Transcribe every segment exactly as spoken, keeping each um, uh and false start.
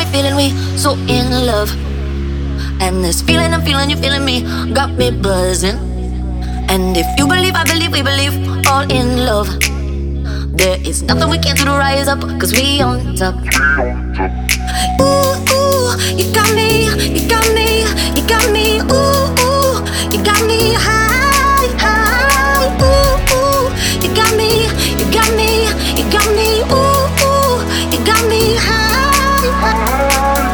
feeling me, so in love. And this feeling I'm feeling, you feeling me, got me buzzing. And if you believe, I believe, we believe, all in love. There is nothing we can't do to rise up, cause we on top. Ooh, ooh, you got me, you got me, you got me, ooh, ooh, you got me high, high, ooh, ooh, you got me, you got me, you got me, ooh, ooh, you got me high, high.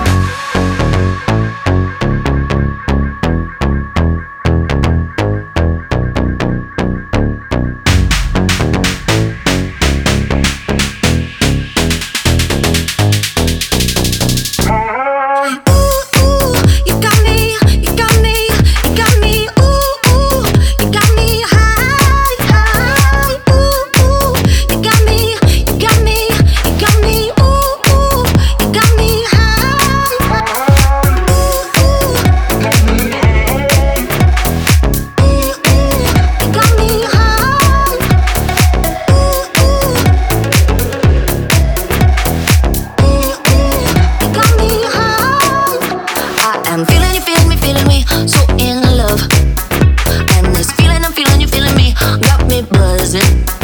I'm feeling you, feeling me, feeling me, so in love. And this feeling I'm feeling, you feeling me, got me buzzing.